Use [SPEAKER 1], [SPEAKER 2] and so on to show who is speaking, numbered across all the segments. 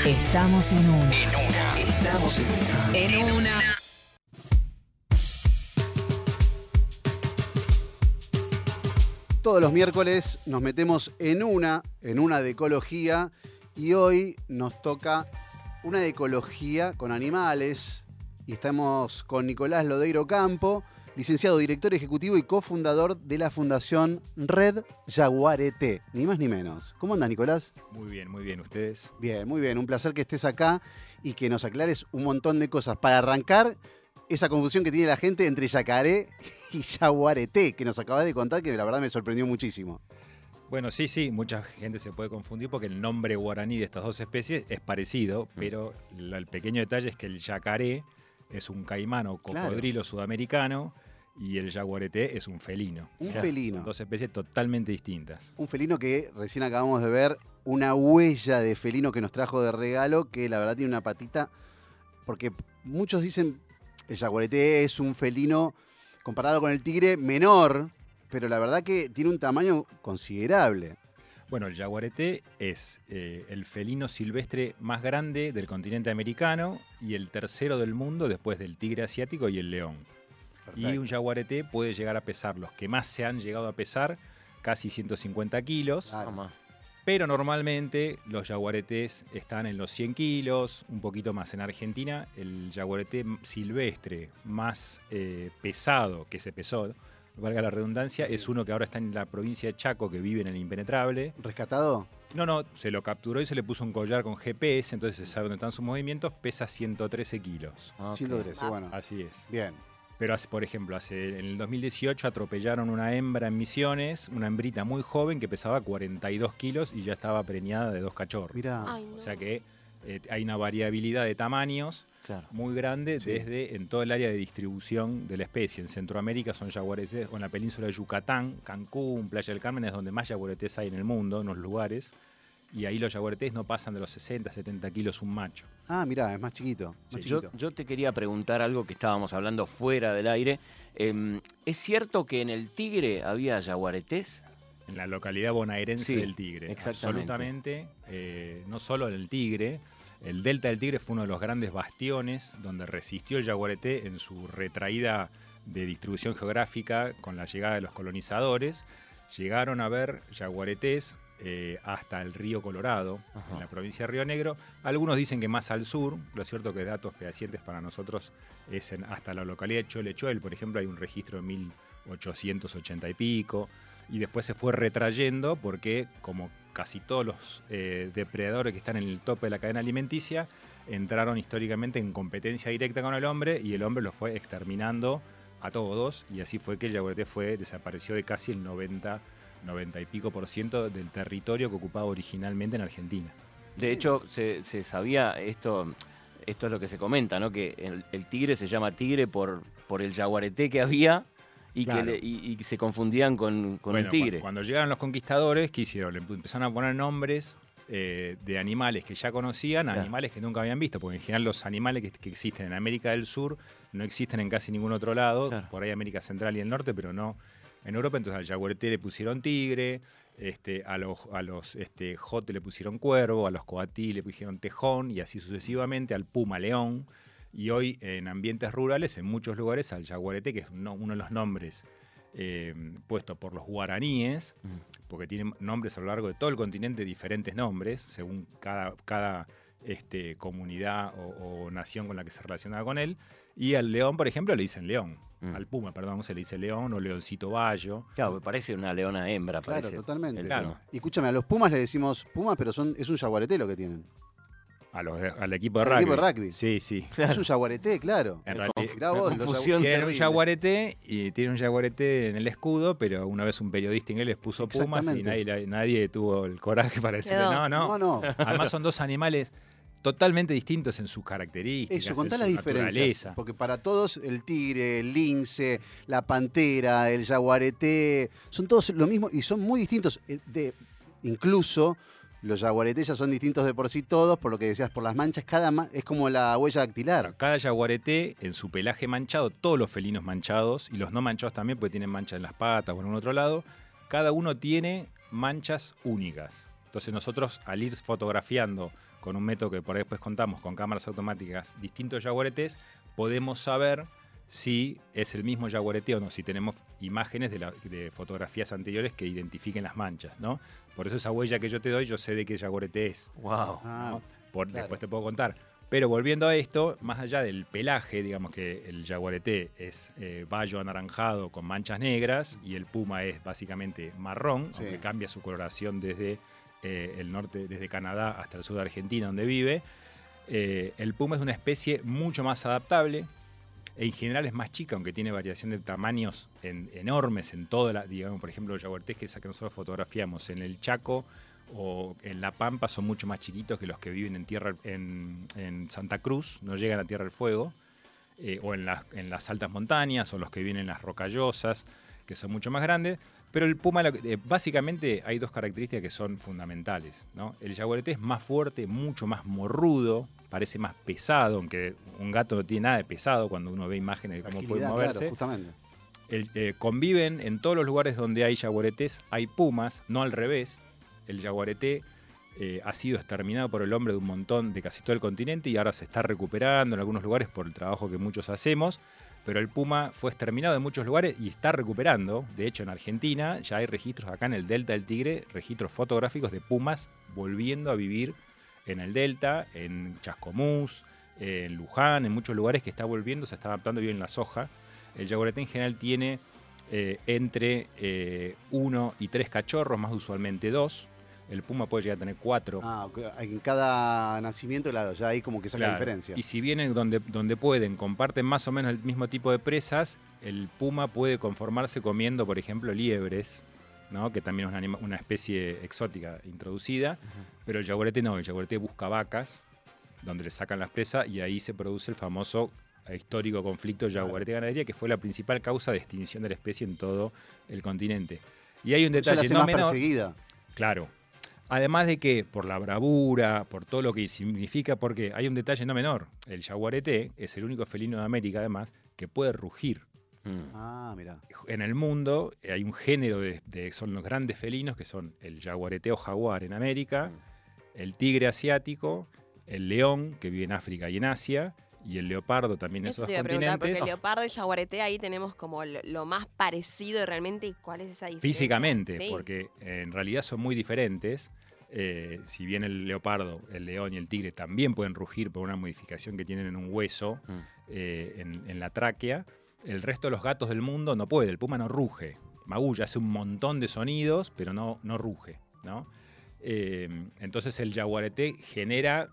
[SPEAKER 1] Estamos en una.
[SPEAKER 2] Estamos
[SPEAKER 1] En una.
[SPEAKER 3] Todos los miércoles nos metemos en una de ecología, y hoy nos toca una de ecología con animales, y estamos con Nicolás Lodeiro Campo, licenciado, director ejecutivo y cofundador de la Fundación Red Yaguareté, ni más ni menos. ¿Cómo andas, Nicolás?
[SPEAKER 4] Muy bien, ¿ustedes?
[SPEAKER 3] Bien, muy bien, un placer que estés acá y que nos aclares un montón de cosas. Para arrancar, esa confusión que tiene la gente entre yacaré y yaguareté, que nos acabas de contar, que la verdad me sorprendió muchísimo.
[SPEAKER 4] Bueno, sí, mucha gente se puede confundir porque el nombre guaraní de estas dos especies es parecido, pero el pequeño detalle es que el yacaré es un caimán o cocodrilo sudamericano y el yaguareté es un felino.
[SPEAKER 3] Un felino.
[SPEAKER 4] Son dos especies totalmente distintas.
[SPEAKER 3] Un felino que recién acabamos de ver, una huella de felino que nos trajo de regalo, que la verdad tiene una patita, porque muchos dicen el yaguareté es un felino comparado con el tigre menor, pero la verdad que tiene un tamaño considerable.
[SPEAKER 4] Bueno, el yaguareté es el felino silvestre más grande del continente americano y el tercero del mundo después del tigre asiático y el león.
[SPEAKER 3] Perfecto.
[SPEAKER 4] Y un yaguareté puede llegar a pesar, los que más se han llegado a pesar, casi 150 kilos.
[SPEAKER 3] Claro.
[SPEAKER 4] Pero normalmente los yaguaretés están en los 100 kilos, un poquito más. En Argentina, el yaguareté silvestre más pesado que se pesó, valga la redundancia, es uno que ahora está en la provincia de Chaco, que vive en el Impenetrable.
[SPEAKER 3] ¿Rescatado?
[SPEAKER 4] No, se lo capturó y se le puso un collar con GPS, entonces se sabe dónde están sus movimientos, pesa 113 kilos.
[SPEAKER 3] Okay. 113, bueno.
[SPEAKER 4] Así es.
[SPEAKER 3] Bien.
[SPEAKER 4] Pero, por ejemplo, en el 2018 atropellaron una hembra en Misiones, una hembrita muy joven que pesaba 42 kilos y ya estaba preñada de 2 cachorros.
[SPEAKER 3] Mirá.
[SPEAKER 5] Ay, no.
[SPEAKER 4] O sea que hay una variabilidad de tamaños muy grande desde en todo el área de distribución de la especie. En Centroamérica son yaguaretés, o en la península de Yucatán, Cancún, Playa del Carmen, es donde más yaguaretés hay en el mundo, en los lugares. Y ahí los yaguaretés no pasan de los 60, 70 kilos un macho.
[SPEAKER 3] Ah, mirá, es más chiquito. Más chiquito.
[SPEAKER 6] Yo te quería preguntar algo que estábamos hablando fuera del aire. ¿Es cierto que en el Tigre había yaguaretés?
[SPEAKER 4] En la localidad bonaerense del Tigre.
[SPEAKER 6] Exactamente.
[SPEAKER 4] Absolutamente. No solo en el Tigre. El Delta del Tigre fue uno de los grandes bastiones donde resistió el yaguareté en su retraída de distribución geográfica con la llegada de los colonizadores. Llegaron a ver yaguaretés hasta el río Colorado, en la provincia de Río Negro. Algunos dicen que más al sur, lo cierto que datos fehacientes para nosotros es hasta la localidad de Cholechuel, por ejemplo, hay un registro de 1880 y pico, y después se fue retrayendo porque, como casi todos los depredadores que están en el tope de la cadena alimenticia, entraron históricamente en competencia directa con el hombre y el hombre los fue exterminando a todos, y así fue que el yaguareté desapareció de casi el 90 y pico % del territorio que ocupaba originalmente en Argentina.
[SPEAKER 6] De hecho, se sabía, esto es lo que se comenta, ¿no? Que el tigre se llama tigre por el yaguareté que había y,
[SPEAKER 4] claro.
[SPEAKER 6] y se confundían con el tigre.
[SPEAKER 4] Cuando llegaron los conquistadores, ¿qué hicieron? Le empezaron a poner nombres de animales que ya conocían, a animales que nunca habían visto, porque en general los animales que existen en América del Sur no existen en casi ningún otro lado, por ahí América Central y el Norte, pero no en Europa. Entonces al yaguareté le pusieron tigre, a los jote le pusieron cuervo, a los coatí le pusieron tejón y así sucesivamente, al puma león. Y hoy en ambientes rurales, en muchos lugares, al yaguareté, que es uno de los nombres puesto por los guaraníes, porque tienen nombres a lo largo de todo el continente, diferentes nombres, según cada comunidad o nación con la que se relacionaba con él. Y al león, por ejemplo, le dicen león. Al puma, perdón, se le dice león o leoncito bayo.
[SPEAKER 6] Claro, me parece una leona hembra.
[SPEAKER 3] Claro,
[SPEAKER 6] parece.
[SPEAKER 3] totalmente.
[SPEAKER 4] Claro.
[SPEAKER 3] Y escúchame, a los pumas le decimos pumas, pero es un yaguareté lo que tienen.
[SPEAKER 4] Al equipo de
[SPEAKER 3] Al
[SPEAKER 4] rugby.
[SPEAKER 3] equipo de rugby.
[SPEAKER 4] Sí.
[SPEAKER 3] Es un yaguareté, claro.
[SPEAKER 4] En realidad,
[SPEAKER 3] Mirá vos,
[SPEAKER 6] confusión
[SPEAKER 4] tiene un
[SPEAKER 6] terrible.
[SPEAKER 4] yaguareté y tiene un yaguareté en el escudo, pero una vez un periodista inglés les puso pumas y nadie tuvo el coraje para decirle no. Además son dos animales totalmente distintos en sus características.
[SPEAKER 3] Eso, contá
[SPEAKER 4] en
[SPEAKER 3] las
[SPEAKER 4] su
[SPEAKER 3] diferencias.
[SPEAKER 4] naturaleza.
[SPEAKER 3] Porque para todos el tigre, el lince, la pantera, el yaguareté, son todos lo mismo y son muy distintos. Incluso los yaguaretés ya son distintos de por sí todos, por lo que decías, por las manchas, es como la huella dactilar.
[SPEAKER 4] Cada yaguareté en su pelaje manchado, todos los felinos manchados, y los no manchados también, porque tienen manchas en las patas o en un otro lado, cada uno tiene manchas únicas. Entonces nosotros al ir fotografiando con un método que por ahí después contamos, con cámaras automáticas, distintos yaguaretés, podemos saber si es el mismo yaguareté o no, si tenemos imágenes de fotografías anteriores que identifiquen las manchas, ¿no? Por eso esa huella que yo te doy, yo sé de qué yaguareté es.
[SPEAKER 6] Wow.
[SPEAKER 3] Ah, claro.
[SPEAKER 4] Después te puedo contar. Pero volviendo a esto, más allá del pelaje, digamos que el yaguareté es bayo anaranjado con manchas negras y el puma es básicamente marrón,
[SPEAKER 3] Sí.
[SPEAKER 4] aunque cambia su coloración desde el norte, desde Canadá hasta el sur de Argentina, donde vive. El puma es una especie mucho más adaptable. En general es más chica, aunque tiene variación de tamaños enormes en toda la, digamos, por ejemplo, los yaguaretés que nosotros fotografiamos en el Chaco o en La Pampa son mucho más chiquitos que los que viven en tierra en Santa Cruz, no llegan a Tierra del Fuego, o en las altas montañas, o los que viven en las rocallosas, que son mucho más grandes. Pero el puma, básicamente hay dos características que son fundamentales, ¿no? El yaguareté es más fuerte, mucho más morrudo, parece más pesado, aunque un gato no tiene nada de pesado cuando uno ve imágenes de cómo puede
[SPEAKER 3] Agilidad,
[SPEAKER 4] moverse.
[SPEAKER 3] claro, justamente.
[SPEAKER 4] Conviven en todos los lugares donde hay yaguaretés, hay pumas, no al revés. El yaguareté ha sido exterminado por el hombre de un montón, de casi todo el continente, y ahora se está recuperando en algunos lugares por el trabajo que muchos hacemos. Pero el puma fue exterminado en muchos lugares y está recuperando. De hecho, en Argentina ya hay registros acá en el Delta del Tigre, registros fotográficos de pumas volviendo a vivir en el Delta, en Chascomús, en Luján, en muchos lugares que está volviendo, se está adaptando bien la soja. El yaguareté en general tiene entre 1 y 3 cachorros, más usualmente 2. El puma puede llegar a tener 4.
[SPEAKER 3] Ah, ok. En cada nacimiento, claro, ya ahí como que saca la diferencia.
[SPEAKER 4] Y si vienen donde pueden, comparten más o menos el mismo tipo de presas, el puma puede conformarse comiendo, por ejemplo, liebres, ¿no? Que también es una especie exótica introducida, pero el yaguareté no, el yaguareté busca vacas, donde le sacan las presas, y ahí se produce el famoso histórico conflicto yaguareté-ganadería, que fue la principal causa de extinción de la especie en todo el continente. Y hay un
[SPEAKER 3] Eso la
[SPEAKER 4] detalle
[SPEAKER 3] hace
[SPEAKER 4] no
[SPEAKER 3] más
[SPEAKER 4] menor.
[SPEAKER 3] perseguida.
[SPEAKER 4] Claro. Además de que por la bravura, por todo lo que significa, porque hay un detalle no menor. El yaguareté es el único felino de América, además, que puede rugir.
[SPEAKER 3] Ah, mira.
[SPEAKER 4] En el mundo hay un género son los grandes felinos, que son el yaguareté o jaguar en América, el tigre asiático, el león, que vive en África y en Asia, y el leopardo también en
[SPEAKER 2] Eso
[SPEAKER 4] esos
[SPEAKER 2] te iba a preguntar, porque
[SPEAKER 4] continentes.
[SPEAKER 2] el leopardo y el yaguareté ahí tenemos como lo más parecido realmente. ¿Y cuál es esa diferencia?
[SPEAKER 4] Físicamente,
[SPEAKER 2] Sí.
[SPEAKER 4] porque en realidad son muy diferentes. Si bien el leopardo, el león y el tigre también pueden rugir por una modificación que tienen en un hueso, en la tráquea, el resto de los gatos del mundo no puede. El puma no ruge. Magulla hace un montón de sonidos, pero no ruge, ¿no? Entonces el yaguareté genera...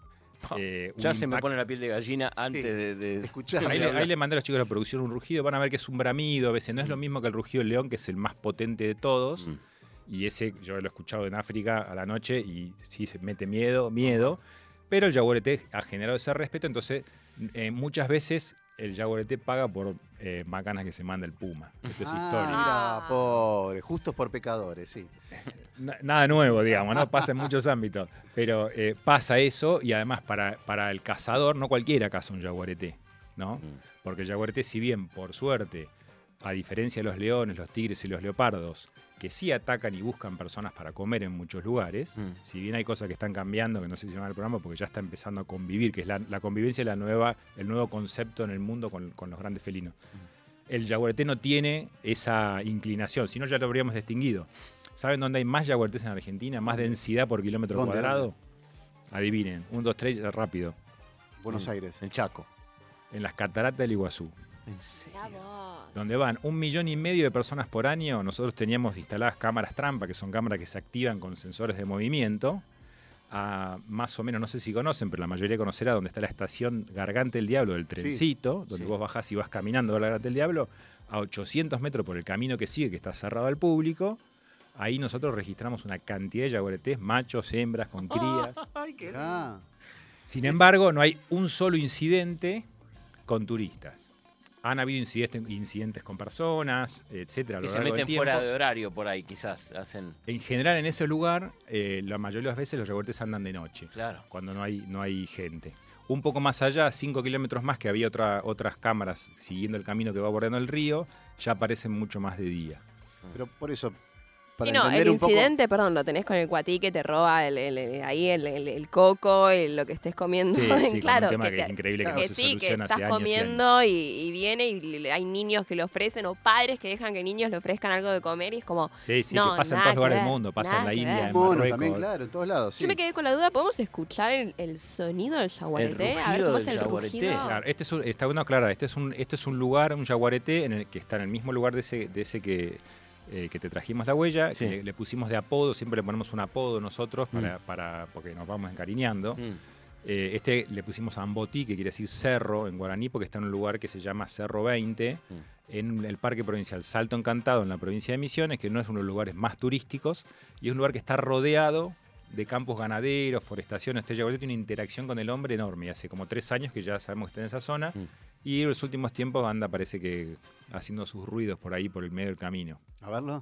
[SPEAKER 6] Ya
[SPEAKER 4] un
[SPEAKER 6] se me
[SPEAKER 4] impacto.
[SPEAKER 6] pone la piel de gallina antes de
[SPEAKER 3] Escuchá.
[SPEAKER 4] Ahí le mandé a los chicos de la producción un rugido, van a ver que es un bramido, a veces no es lo mismo que el rugido del león, que es el más potente de todos, y ese yo lo he escuchado en África a la noche y sí se mete miedo, pero el yaguareté ha generado ese respeto, entonces muchas veces el yaguareté paga por macanas que se manda el puma. Esto es historia.
[SPEAKER 3] Mira, pobre, justos por pecadores, sí.
[SPEAKER 4] Nada nuevo, digamos, ¿no? Pasa en muchos ámbitos. Pero pasa eso, y además para el cazador, no cualquiera caza un yaguareté, ¿no? Porque el yaguareté, si bien, por suerte, a diferencia de los leones, los tigres y los leopardos, que sí atacan y buscan personas para comer en muchos lugares, si bien hay cosas que están cambiando, que no sé si van al programa, porque ya está empezando a convivir, que es la convivencia, el nuevo concepto en el mundo con los grandes felinos. El yaguareté no tiene esa inclinación, si no ya lo habríamos distinguido. ¿Saben dónde hay más yaguaretés en Argentina? Más densidad por kilómetro
[SPEAKER 3] ¿Dónde?
[SPEAKER 4] cuadrado. Adivinen, 1, 2, 3, rápido.
[SPEAKER 3] Buenos Aires.
[SPEAKER 6] el Chaco.
[SPEAKER 4] En las cataratas del Iguazú,
[SPEAKER 6] ¿En serio?
[SPEAKER 2] Mirá vos.
[SPEAKER 4] donde van 1,5 millones de personas por año. Nosotros teníamos instaladas cámaras trampa, que son cámaras que se activan con sensores de movimiento. Más o menos, no sé si conocen, pero la mayoría conocerá donde está la estación Garganta del Diablo del trencito, donde vos bajás y vas caminando a la Garganta del Diablo, a 800 metros por el camino que sigue, que está cerrado al público. Ahí nosotros registramos una cantidad de yaguaretés, machos, hembras, con crías.
[SPEAKER 3] Ah,
[SPEAKER 4] Sin embargo, no hay un solo incidente con turistas. Han habido incidentes con personas, etcétera. a lo
[SPEAKER 6] Que se
[SPEAKER 4] largo del
[SPEAKER 6] meten fuera
[SPEAKER 4] tiempo.
[SPEAKER 6] de horario por ahí, quizás. Hacen.
[SPEAKER 4] En general, en ese lugar, la mayoría de las veces los yaguaretés andan de noche,
[SPEAKER 6] Claro.
[SPEAKER 4] cuando no hay gente. Un poco más allá, 5 kilómetros más, que había otras cámaras siguiendo el camino que va bordeando el río, ya aparecen mucho más de día.
[SPEAKER 3] pero por eso, para
[SPEAKER 2] Sí, no,
[SPEAKER 3] entender
[SPEAKER 2] el
[SPEAKER 3] un poco.
[SPEAKER 2] incidente, perdón, lo tenés con el cuatí que te roba ahí el coco, lo que estés comiendo.
[SPEAKER 4] Sí, sí,
[SPEAKER 2] claro,
[SPEAKER 4] con un tema que es increíble que no
[SPEAKER 2] que
[SPEAKER 4] se
[SPEAKER 2] sí, que
[SPEAKER 4] soluciona hace
[SPEAKER 2] estás
[SPEAKER 4] años y
[SPEAKER 2] comiendo y viene y hay niños que le ofrecen o padres que dejan que niños le ofrezcan algo de comer y es como,
[SPEAKER 4] Sí, sí,
[SPEAKER 2] no,
[SPEAKER 4] que pasa en
[SPEAKER 2] nada
[SPEAKER 4] todos lugares
[SPEAKER 2] que
[SPEAKER 4] del
[SPEAKER 2] ver,
[SPEAKER 4] mundo, pasa en
[SPEAKER 2] nada
[SPEAKER 4] la
[SPEAKER 2] que
[SPEAKER 4] India,
[SPEAKER 2] ver.
[SPEAKER 4] en
[SPEAKER 3] Monos
[SPEAKER 4] Marruecos.
[SPEAKER 3] también, claro, en todos lados. Sí.
[SPEAKER 2] Yo me quedé con la duda, ¿podemos escuchar el sonido del yaguareté? A ver
[SPEAKER 6] rugido
[SPEAKER 2] cómo es
[SPEAKER 6] del
[SPEAKER 2] el
[SPEAKER 6] yaguareté.
[SPEAKER 2] rugido.
[SPEAKER 4] Claro, está bueno aclarar, este es un lugar, un yaguareté, en el que está en el mismo lugar de ese que te trajimos la huella,
[SPEAKER 6] Sí.
[SPEAKER 4] que le pusimos de apodo, siempre le ponemos un apodo nosotros porque nos vamos encariñando. Este le pusimos Ambotí, que quiere decir cerro en guaraní, porque está en un lugar que se llama Cerro 20, en el Parque Provincial Salto Encantado, en la provincia de Misiones, que no es uno de los lugares más turísticos, y es un lugar que está rodeado de campos ganaderos, forestación. Este yaguareté tiene una interacción con el hombre enorme, y hace como 3 años que ya sabemos que está en esa zona, y en los últimos tiempos anda, parece que haciendo sus ruidos por ahí, por el medio del camino.
[SPEAKER 3] A verlo.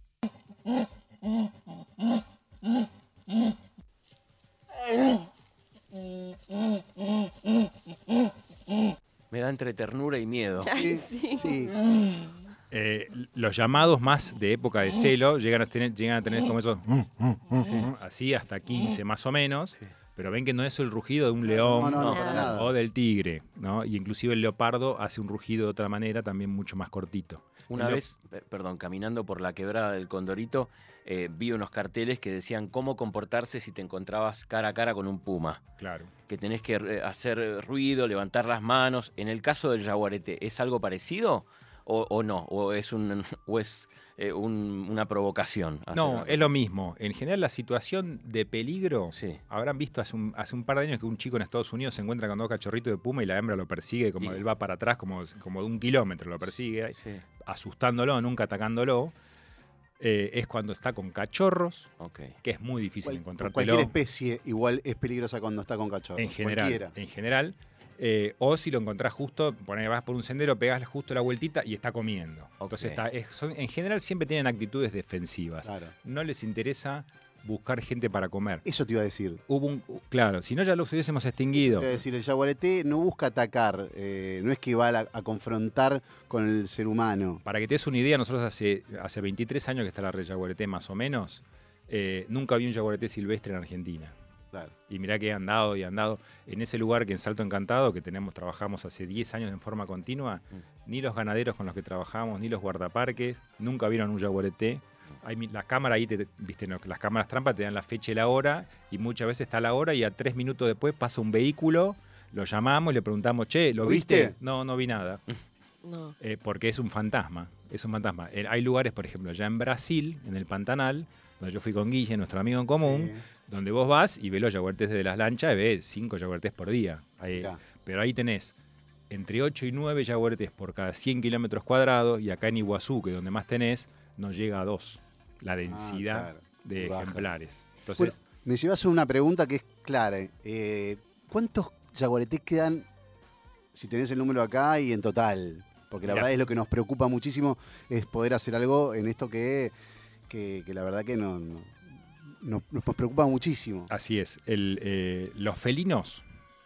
[SPEAKER 6] Me da entre ternura y miedo.
[SPEAKER 2] Ay, sí.
[SPEAKER 3] Sí.
[SPEAKER 4] Los llamados más de época de celo llegan a tener como esos así hasta 15 más o menos,
[SPEAKER 6] Sí.
[SPEAKER 4] pero ven que no es el rugido de un león
[SPEAKER 3] No,
[SPEAKER 6] No,
[SPEAKER 3] para nada.
[SPEAKER 4] o del tigre, ¿no? Y inclusive el leopardo hace un rugido de otra manera, también mucho más cortito.
[SPEAKER 6] Una
[SPEAKER 4] El
[SPEAKER 6] vez, perdón, caminando por la quebrada del Condorito, vi unos carteles que decían cómo comportarse si te encontrabas cara a cara con un puma.
[SPEAKER 4] Claro.
[SPEAKER 6] Que tenés que hacer ruido, levantar las manos. En el caso del yaguareté, ¿es algo parecido o no? ¿O es, una provocación?
[SPEAKER 4] No, es lo mismo. En general la situación de peligro,
[SPEAKER 6] Sí.
[SPEAKER 4] habrán visto hace un par de años que un chico en Estados Unidos se encuentra con 2 cachorritos de puma y la hembra lo persigue, como
[SPEAKER 6] Y-
[SPEAKER 4] él va para atrás, como de 1 kilómetro lo persigue,
[SPEAKER 6] Sí,
[SPEAKER 4] asustándolo, nunca atacándolo. Es cuando está con cachorros,
[SPEAKER 6] ok.
[SPEAKER 4] que es muy difícil encontrártelo.
[SPEAKER 3] Cualquier especie igual es peligrosa cuando está con cachorros.
[SPEAKER 4] En general.
[SPEAKER 3] Cualquiera.
[SPEAKER 4] En general. O si lo encontrás justo, vas por un sendero, pegás justo la vueltita y está comiendo.
[SPEAKER 6] Ok.
[SPEAKER 4] Entonces, en general siempre tienen actitudes defensivas.
[SPEAKER 3] Claro.
[SPEAKER 4] No les interesa buscar gente para comer.
[SPEAKER 3] Eso te iba a decir.
[SPEAKER 4] Claro, si no ya los hubiésemos extinguido.
[SPEAKER 3] Te iba a decir, el yaguareté no busca atacar, no es que va a confrontar con el ser humano.
[SPEAKER 4] Para que te des una idea, nosotros hace 23 años que está la red yaguareté más o menos, nunca vi un yaguareté silvestre en Argentina.
[SPEAKER 3] Claro.
[SPEAKER 4] Y mirá que he andado y andado. En ese lugar que en Salto Encantado, que trabajamos hace 10 años en forma continua, ni los ganaderos con los que trabajamos, ni los guardaparques, nunca vieron un yaguareté. La cámara ahí, viste, no, las cámaras trampa te dan la fecha y la hora, y muchas veces está la hora y a 3 minutos después pasa un vehículo, lo llamamos y le preguntamos, che, ¿lo
[SPEAKER 3] ¿Lo
[SPEAKER 4] viste?
[SPEAKER 3] viste?
[SPEAKER 4] No vi nada.
[SPEAKER 2] No.
[SPEAKER 4] Porque es un fantasma. Hay lugares, por ejemplo, ya en Brasil, en el Pantanal, donde yo fui con Guille, nuestro amigo en común,
[SPEAKER 3] Sí.
[SPEAKER 4] donde vos vas y ves los yaguaretés de las lanchas y ves 5 yaguaretés por día.
[SPEAKER 3] Mirá.
[SPEAKER 4] Pero ahí tenés entre 8 y 9 yaguaretés por cada 100 kilómetros cuadrados, y acá en Iguazú, que es donde más tenés, no llega a 2 la densidad
[SPEAKER 3] claro.
[SPEAKER 4] de
[SPEAKER 3] Baja.
[SPEAKER 4] ejemplares. Entonces,
[SPEAKER 3] Bueno, me llevas a una pregunta que es clara. ¿Cuántos yaguaretés quedan, si tenés el número acá, y en total? Porque la
[SPEAKER 4] Mirá.
[SPEAKER 3] verdad es lo que nos preocupa muchísimo, es poder hacer algo en esto que la verdad que nos preocupa muchísimo.
[SPEAKER 4] así es. Los felinos,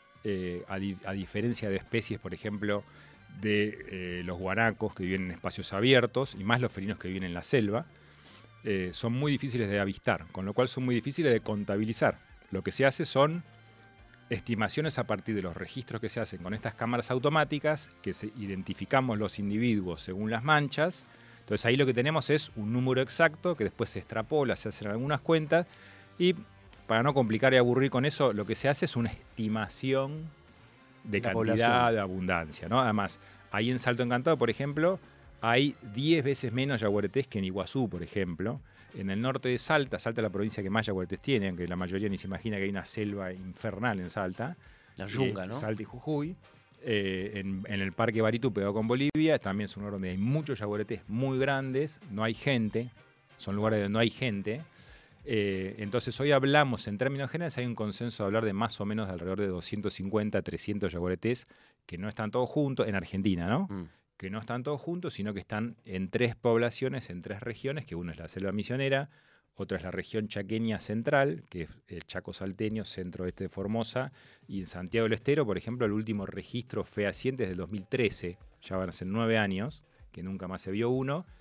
[SPEAKER 4] a diferencia de especies, por ejemplo, de los guanacos que viven en espacios abiertos, y más los felinos que viven en la selva, son muy difíciles de avistar, con lo cual son muy difíciles de contabilizar. Lo que se hace son estimaciones a partir de los registros que se hacen con estas cámaras automáticas, que identificamos los individuos según las manchas. Entonces ahí lo que tenemos es un número exacto que después se extrapola, se hacen algunas cuentas, y para no complicar y aburrir con eso, lo que se hace es una estimación de
[SPEAKER 3] La
[SPEAKER 4] cantidad,
[SPEAKER 3] población.
[SPEAKER 4] de abundancia, ¿no? Además, ahí en Salto Encantado, por ejemplo, hay 10 veces menos yaguaretés que en Iguazú, por ejemplo. En el norte de Salta es la provincia que más yaguaretés tiene, aunque la mayoría ni se imagina que hay una selva infernal en Salta.
[SPEAKER 6] La yunga, ¿no?
[SPEAKER 4] Salta y Jujuy. En el Parque Baritú, pegado con Bolivia, también es un lugar donde hay muchos yaguaretés muy grandes, no hay gente, son lugares donde no hay gente. Entonces hoy hablamos, en términos generales, hay un consenso de hablar de más o menos de alrededor de 250, 300 yaguaretés, que no están todos juntos, en Argentina, ¿no? Que no están todos juntos, sino que están en 3 poblaciones, en 3 regiones, que una es la selva misionera, otra es la región chaqueña central, que es el Chaco salteño, centro-oeste de Formosa, y en Santiago del Estero, por ejemplo, el último registro fehaciente es del 2013, ya van a ser 9 años, que nunca más se vio uno,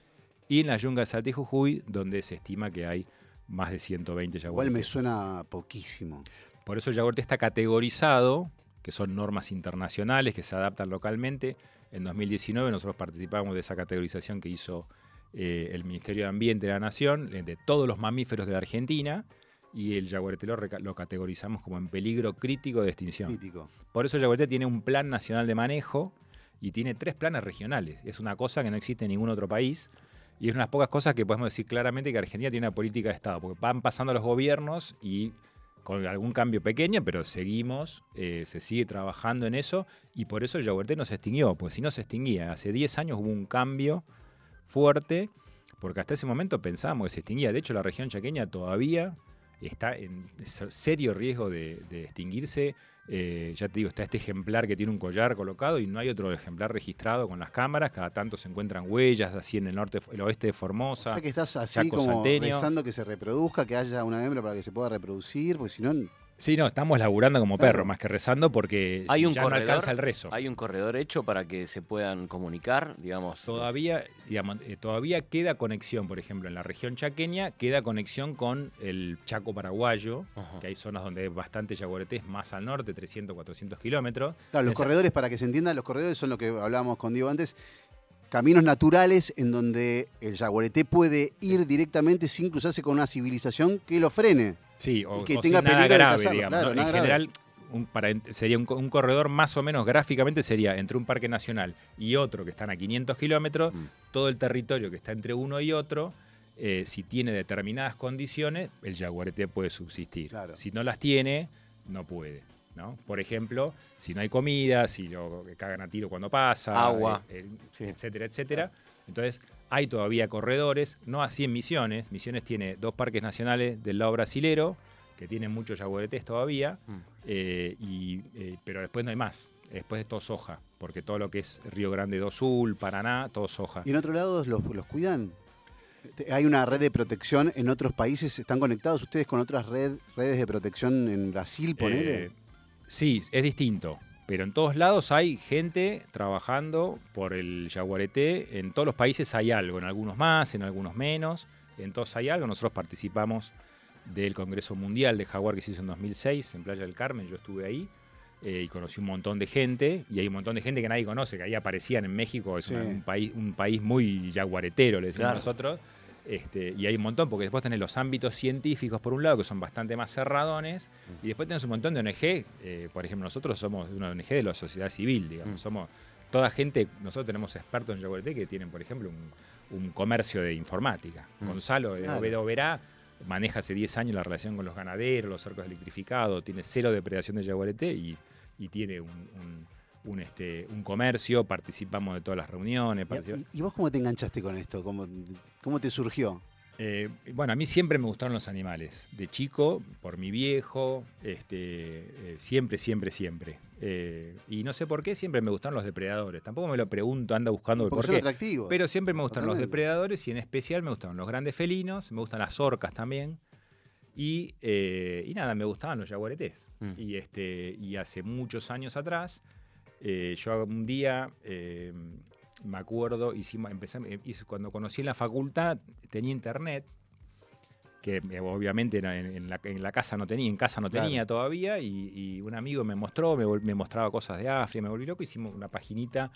[SPEAKER 4] y en la yunga de Salta y Jujuy, donde se estima que hay más de 120
[SPEAKER 3] Igual
[SPEAKER 4] yaguaretés.
[SPEAKER 3] me suena poquísimo.
[SPEAKER 4] Por eso el yaguareté está categorizado, que son normas internacionales que se adaptan localmente. En 2019 nosotros participamos de esa categorización que hizo el Ministerio de Ambiente de la Nación, de todos los mamíferos de la Argentina, y el yaguareté lo categorizamos como en peligro crítico de extinción.
[SPEAKER 3] Crítico.
[SPEAKER 4] Por eso el yaguareté tiene un plan nacional de manejo y tiene 3 planes regionales. Es una cosa que no existe en ningún otro país. Y es una de las pocas cosas que podemos decir claramente que Argentina tiene una política de Estado, porque van pasando los gobiernos y con algún cambio pequeño, pero seguimos, se sigue trabajando en eso, y por eso el yaguareté no se extinguió, porque si no se extinguía, hace 10 años hubo un cambio fuerte, porque hasta ese momento pensábamos que se extinguía. De hecho, la región chaqueña todavía está en serio riesgo de extinguirse. Ya te digo, está este ejemplar que tiene un collar colocado y no hay otro ejemplar registrado con las cámaras. Cada tanto se encuentran huellas así en el oeste de Formosa.
[SPEAKER 3] O sea que estás así
[SPEAKER 4] Chaco
[SPEAKER 3] como
[SPEAKER 4] Salteño.
[SPEAKER 3] rezando que se reproduzca, que haya una hembra para que se pueda reproducir, porque si no...
[SPEAKER 4] Sí, no, estamos laburando como
[SPEAKER 3] Claro.
[SPEAKER 4] perro, más que rezando, porque
[SPEAKER 6] Hay un
[SPEAKER 4] ya no
[SPEAKER 6] corredor,
[SPEAKER 4] alcanza el rezo.
[SPEAKER 6] Hay un corredor hecho para que se puedan comunicar, digamos.
[SPEAKER 4] Todavía, digamos, todavía queda conexión, por ejemplo, en la región chaqueña, queda conexión con el Chaco paraguayo,
[SPEAKER 6] Ajá.
[SPEAKER 4] que hay zonas donde hay bastante yaguaretés más al norte, 300, 400 kilómetros.
[SPEAKER 3] Claro, los
[SPEAKER 4] Esa-
[SPEAKER 3] corredores, para que se entienda, los corredores son lo que hablábamos con Diego antes, caminos naturales en donde el yaguareté puede ir directamente sin cruzarse con una civilización que lo frene.
[SPEAKER 4] Sí, o,
[SPEAKER 3] y que
[SPEAKER 4] o
[SPEAKER 3] tenga
[SPEAKER 4] sin nada
[SPEAKER 3] peligro de
[SPEAKER 4] grave,
[SPEAKER 3] cazarlo,
[SPEAKER 4] digamos.
[SPEAKER 3] claro,
[SPEAKER 4] ¿no?
[SPEAKER 3] nada
[SPEAKER 4] En
[SPEAKER 3] grave.
[SPEAKER 4] general, sería un corredor más o menos gráficamente, sería entre un parque nacional y otro que están a 500 kilómetros,
[SPEAKER 6] Mm.
[SPEAKER 4] todo el territorio que está entre uno y otro, si tiene determinadas condiciones, el yaguareté puede subsistir.
[SPEAKER 3] Claro.
[SPEAKER 4] Si no las tiene, no puede. ¿No? Por ejemplo, si no hay comida, si lo cagan a tiro cuando pasa,
[SPEAKER 6] Agua. Sí.
[SPEAKER 4] etcétera, etcétera. Entonces, hay todavía corredores, no así en Misiones. Misiones tiene 2 parques nacionales del lado brasilero, que tienen muchos yaguaretés todavía,
[SPEAKER 6] Mm.
[SPEAKER 4] pero después no hay más. Después es todo soja, porque todo lo que es Río Grande do Sul, Paraná, todo soja.
[SPEAKER 3] Y en otros lados los cuidan. Hay una red de protección en otros países. ¿Están conectados ustedes con otras redes de protección en Brasil, ponele?
[SPEAKER 4] Sí, es distinto. Pero en todos lados hay gente trabajando por el yaguareté. En todos los países hay algo, en algunos más, en algunos menos. En todos hay algo. Nosotros participamos del Congreso Mundial de Jaguar que se hizo en 2006 en Playa del Carmen. Yo estuve ahí y conocí un montón de gente. Y hay un montón de gente que nadie conoce, que ahí aparecían en México. Es
[SPEAKER 3] Sí.
[SPEAKER 4] un país muy yaguaretero, le decimos
[SPEAKER 6] Claro.
[SPEAKER 4] nosotros. Y hay un montón, porque después tenés los ámbitos científicos por un lado, que son bastante más cerradones, y después tenés un montón de ONG, por ejemplo, nosotros somos una ONG de la sociedad civil, digamos, somos toda gente, nosotros tenemos expertos en yaguareté que tienen, por ejemplo, un comercio de informática. Gonzalo de
[SPEAKER 3] Claro.
[SPEAKER 4] Ovedo Verá maneja hace 10 años la relación con los ganaderos, los cercos electrificados, tiene 0 depredación de yaguareté y tiene un comercio, participamos de todas las reuniones.
[SPEAKER 3] ¿Y vos cómo te enganchaste con esto? ¿Cómo te surgió?
[SPEAKER 4] Bueno, a mí siempre me gustaron los animales. De chico, por mi viejo, siempre. Y no sé por qué, siempre me gustaron los depredadores. Tampoco me lo pregunto, anda buscando el
[SPEAKER 3] Porque
[SPEAKER 4] por
[SPEAKER 3] son
[SPEAKER 4] qué.
[SPEAKER 3] atractivos.
[SPEAKER 4] Pero siempre me gustan los
[SPEAKER 3] Totalmente.
[SPEAKER 4] depredadores y en especial me gustan los grandes felinos, me gustan las orcas también. Y nada, me gustaban los yaguaretés.
[SPEAKER 6] Mm.
[SPEAKER 4] Y hace muchos años atrás, yo un día, me acuerdo, cuando conocí en la facultad, tenía internet, que obviamente en la casa no tenía,
[SPEAKER 3] Claro.
[SPEAKER 4] todavía, y un amigo me mostró, me mostraba cosas de África, me volví loco, hicimos una paginita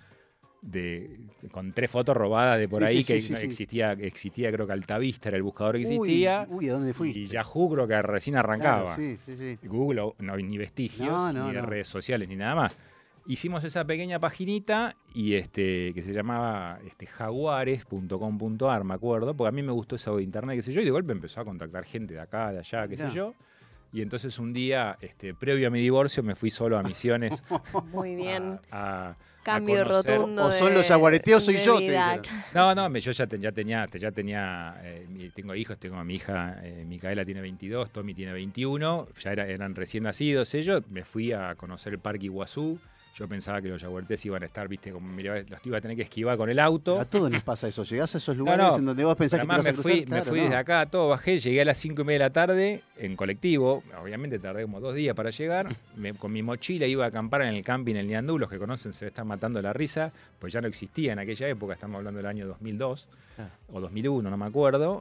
[SPEAKER 4] con 3 fotos robadas de por
[SPEAKER 3] Sí,
[SPEAKER 4] ahí,
[SPEAKER 3] sí,
[SPEAKER 4] que
[SPEAKER 3] sí,
[SPEAKER 4] no
[SPEAKER 3] sí.
[SPEAKER 4] existía, creo que Altavista era el buscador que existía,
[SPEAKER 3] Uy, ¿a dónde fuiste?
[SPEAKER 4] y Yahoo creo que recién arrancaba.
[SPEAKER 3] Claro, sí.
[SPEAKER 4] Google no hay ni vestigios,
[SPEAKER 3] No,
[SPEAKER 4] ni de
[SPEAKER 3] no.
[SPEAKER 4] redes sociales, ni nada más. Hicimos esa pequeña paginita y que se llamaba jaguares.com.ar, me acuerdo, porque a mí me gustó eso de internet, qué sé yo, y de golpe empezó a contactar gente de acá, de allá, qué sé
[SPEAKER 3] Mirá.
[SPEAKER 4] yo. Y entonces un día, previo a mi divorcio, me fui solo a Misiones.
[SPEAKER 2] Muy bien.
[SPEAKER 4] a
[SPEAKER 2] Cambio
[SPEAKER 4] conocer.
[SPEAKER 2] rotundo.
[SPEAKER 3] O son
[SPEAKER 2] de-
[SPEAKER 3] los yaguareteos, soy
[SPEAKER 2] de
[SPEAKER 3] yo, te
[SPEAKER 2] vida.
[SPEAKER 3] dijeron.
[SPEAKER 4] No, yo ya tenía, tengo hijos, tengo a mi hija, Micaela tiene 22, Tommy tiene 21, ya eran recién nacidos ellos, me fui a conocer el Parque Iguazú, Yo pensaba que los jaguaretés iban a estar, viste, como mirá, los iba a tener que esquivar con el auto.
[SPEAKER 3] A todos nos pasa eso. Llegás a esos lugares en donde vos pensás que te
[SPEAKER 4] Además
[SPEAKER 3] vas a cruzar.
[SPEAKER 4] me fui desde acá, todo bajé, llegué a las 5:30 de la tarde en colectivo. Obviamente tardé como 2 días para llegar. Con mi mochila iba a acampar en el camping El Ñandú. Los que conocen se están matando la risa, pues ya no existía en aquella época. Estamos hablando del año 2002 o 2001, no me acuerdo.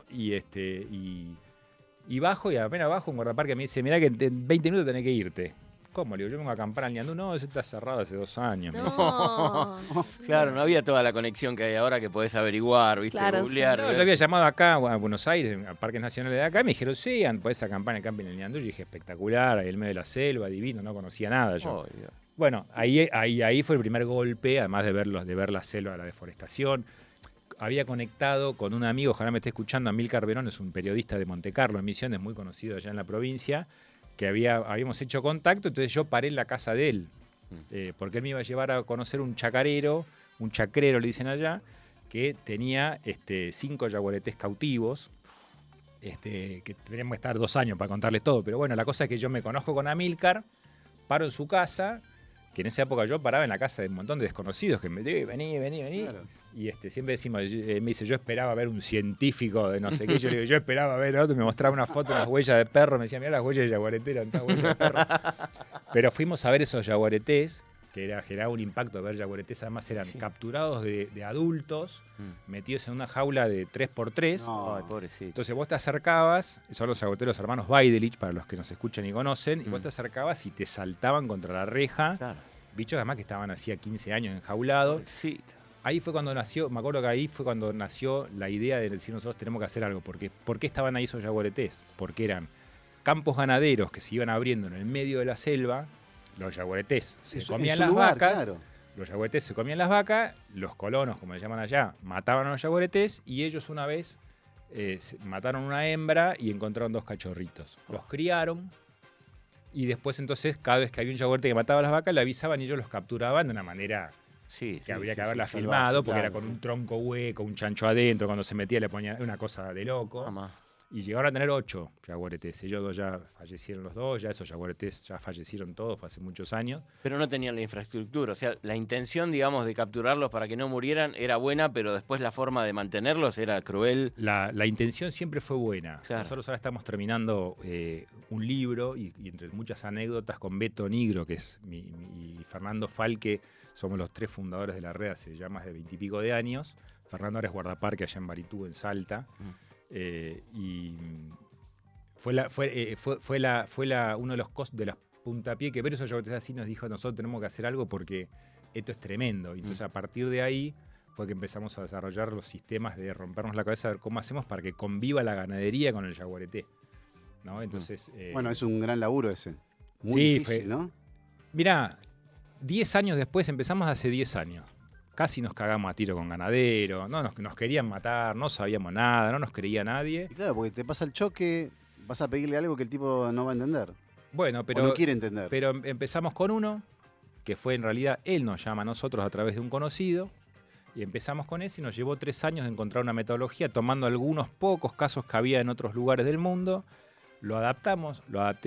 [SPEAKER 4] Y bajo, y apenas bajo, un guardaparque me dice, mirá que en 20 minutos tenés que irte. ¿Cómo? Le digo, yo vengo a acampar al Ñandú. No, eso está cerrado hace 2 años. Me dice.
[SPEAKER 2] No.
[SPEAKER 6] Claro, no había toda la conexión que hay ahora que podés averiguar, ¿viste?
[SPEAKER 2] Claro,
[SPEAKER 6] Googlear.
[SPEAKER 4] No, yo había llamado acá a Buenos Aires, a Parques Nacionales de acá, y me dijeron, sí, podés acampar en el camping El Ñandú. Y dije, espectacular, ahí en medio de la selva, divino, no conocía nada yo.
[SPEAKER 6] Oh, Dios.
[SPEAKER 4] Bueno, ahí fue el primer golpe, además de ver la selva, la deforestación. Había conectado con un amigo, ojalá me esté escuchando, Amílcar Verón, es un periodista de Montecarlo, en Misiones, muy conocido allá en la provincia, que habíamos hecho contacto, entonces yo paré en la casa de él, porque él me iba a llevar a conocer un chacrero le dicen allá, que tenía 5 jaguaretés cautivos, que teníamos que estar 2 años para contarles todo, pero bueno, la cosa es que yo me conozco con Amílcar, paro en su casa, que en esa época yo paraba en la casa de un montón de desconocidos que me decían, vení.
[SPEAKER 3] Claro.
[SPEAKER 4] Y siempre decimos, me dice, yo esperaba ver un científico de no sé qué. Yo le digo, yo esperaba ver otro. Me mostraba una foto, unas huellas de perro. Me decía, mirá las huellas de jaguareté, eran todas huellas de perro. Pero fuimos a ver esos jaguaretés, que generaba un impacto ver jaguaretés. Además eran capturados de adultos, metidos en una jaula de 3x3.
[SPEAKER 3] No.
[SPEAKER 6] Ay, pobrecito.
[SPEAKER 4] Entonces vos te acercabas, son los jaguaretés los hermanos Baidelich, para los que nos escuchan y conocen, y vos te acercabas y te saltaban contra la reja.
[SPEAKER 6] Claro.
[SPEAKER 4] Bichos además que estaban hacía 15 años enjaulados.
[SPEAKER 6] Sí.
[SPEAKER 4] Ahí fue cuando nació, me acuerdo que ahí fue cuando nació la idea de decir nosotros tenemos que hacer algo. Porque, ¿por qué estaban ahí esos jaguaretés? Porque eran campos ganaderos que se iban abriendo en el medio de la selva. Los jaguaretés se comían las vacas.
[SPEAKER 3] Claro.
[SPEAKER 4] Los jaguaretés se comían las vacas. Los colonos, como le llaman allá, mataban a los jaguaretés. Y ellos una vez mataron una hembra y encontraron 2 cachorritos. Los criaron. Y después entonces, cada vez que había un jaguarete que mataba a las vacas, le avisaban y ellos los capturaban de una manera que habría que haberla filmado, porque era con un tronco hueco, un chancho adentro, cuando se metía le ponían una cosa de loco.
[SPEAKER 6] Mamá.
[SPEAKER 4] Y llegaron a tener 8 jaguaretés. Ellos 2 ya fallecieron los 2, ya esos jaguaretés ya fallecieron todos, fue hace muchos años.
[SPEAKER 6] Pero no tenían la infraestructura. O sea, la intención, digamos, de capturarlos para que no murieran era buena, pero después la forma de mantenerlos era cruel.
[SPEAKER 4] La intención siempre fue buena.
[SPEAKER 6] Claro.
[SPEAKER 4] Nosotros ahora estamos terminando un libro y entre muchas anécdotas con Beto Nigro, que es y Fernando Falque, somos los 3 fundadores de la red hace ya más de 20 y pico de años. Fernando ahora es guardaparque allá en Baritú, en Salta. Y fue uno de los puntapiés que ver esos jaguaretés así nos dijo, nosotros tenemos que hacer algo porque esto es tremendo. Y entonces a partir de ahí fue que empezamos a desarrollar los sistemas de rompernos la cabeza a ver cómo hacemos para que conviva la ganadería con el jaguareté, ¿no? Entonces,
[SPEAKER 3] Bueno, es un gran laburo ese. Muy difícil, ¿no?
[SPEAKER 4] Mirá, 10 años después, empezamos hace 10 años. Casi nos cagamos a tiro con ganadero, no nos querían matar, no sabíamos nada, no nos creía nadie.
[SPEAKER 3] Y claro, porque te pasa el choque, vas a pedirle algo que el tipo no va a entender.
[SPEAKER 4] Bueno, pero
[SPEAKER 3] o no quiere entender.
[SPEAKER 4] Pero empezamos con uno, que fue en realidad, él nos llama a nosotros a través de un conocido, y empezamos con ese y nos llevó 3 años de encontrar una metodología, tomando algunos pocos casos que había en otros lugares del mundo, lo adaptamos.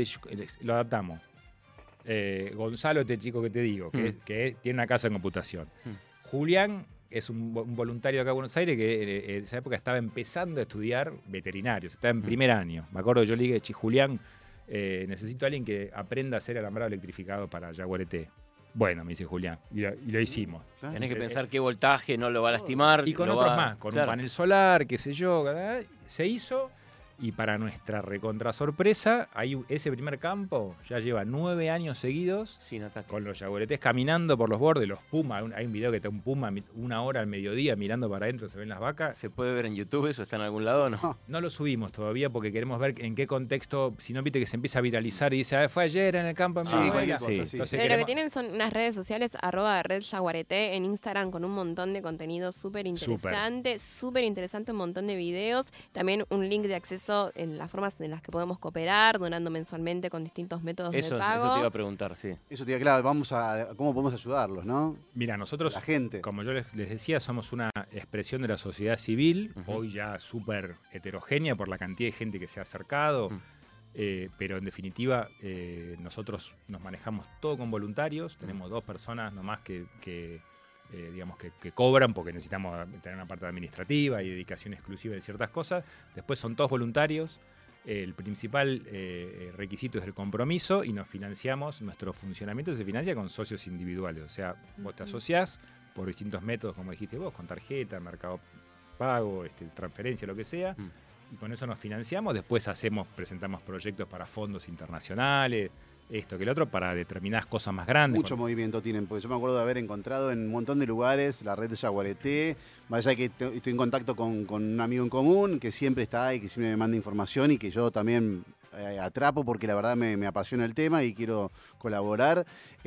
[SPEAKER 4] Gonzalo, este chico que te digo, que tiene una casa en computación. Julián es un voluntario acá en Buenos Aires que en esa época estaba empezando a estudiar veterinario, estaba en primer año. Me acuerdo, yo le dije, Julián, necesito a alguien que aprenda a hacer alambrado electrificado para jaguareté. Bueno, me dice Julián, y lo hicimos.
[SPEAKER 3] Claro.
[SPEAKER 6] Tenés que pensar qué voltaje no lo va a lastimar.
[SPEAKER 4] Y con
[SPEAKER 6] lo
[SPEAKER 4] otros
[SPEAKER 6] va-
[SPEAKER 4] más, con
[SPEAKER 6] Claro.
[SPEAKER 4] un panel solar, qué sé yo, se hizo. Y para nuestra recontra sorpresa, ese primer campo ya lleva 9 años seguidos
[SPEAKER 6] Sin ataque.
[SPEAKER 4] con los jaguaretés caminando por los bordes, los pumas. Hay un video que está un puma 1 hora al mediodía mirando para adentro, se ven las vacas.
[SPEAKER 6] ¿Se puede ver en YouTube eso? ¿Está en algún lado o no?
[SPEAKER 4] No lo subimos todavía porque queremos ver en qué contexto, si no viste que se empieza a viralizar y dice, fue ayer en el campo. de mi
[SPEAKER 3] Sí,
[SPEAKER 4] abuela".
[SPEAKER 3] cualquier cosa,
[SPEAKER 6] sí.
[SPEAKER 3] sí.
[SPEAKER 4] Entonces
[SPEAKER 2] Pero lo que
[SPEAKER 4] queremos-
[SPEAKER 2] tienen son unas redes sociales, @redjaguareté en Instagram, con un montón de contenido súper interesante, un montón de videos. También un link de acceso en las formas en las que podemos cooperar, donando mensualmente con distintos métodos
[SPEAKER 6] Eso
[SPEAKER 2] de pago.
[SPEAKER 6] te iba a preguntar, sí.
[SPEAKER 3] Eso te diga, claro, ¿cómo podemos ayudarlos, no?
[SPEAKER 4] Mira, nosotros,
[SPEAKER 3] La gente.
[SPEAKER 4] como yo les decía, somos una expresión de la sociedad civil,
[SPEAKER 6] Ujú.
[SPEAKER 4] hoy ya súper heterogénea por la cantidad de gente que se ha acercado. Pero en definitiva, nosotros nos manejamos todo con voluntarios. Tenemos 2 personas nomás que cobran porque necesitamos tener una parte administrativa y dedicación exclusiva de ciertas cosas. Después son todos voluntarios. El principal requisito es el compromiso y nos financiamos, nuestro funcionamiento se financia con socios individuales. O sea, vos te asociás por distintos métodos, como dijiste vos, con tarjeta, mercado pago, transferencia, lo que sea. Y con eso nos financiamos. Después presentamos proyectos para fondos internacionales, esto que el otro, para determinadas cosas más grandes.
[SPEAKER 3] Mucho movimiento tienen, porque yo me acuerdo de haber encontrado en un montón de lugares la red de Yaguareté. Vaya que estoy en contacto con un amigo en común que siempre está ahí, que siempre me manda información y que yo también atrapo porque la verdad me apasiona el tema y quiero colaborar.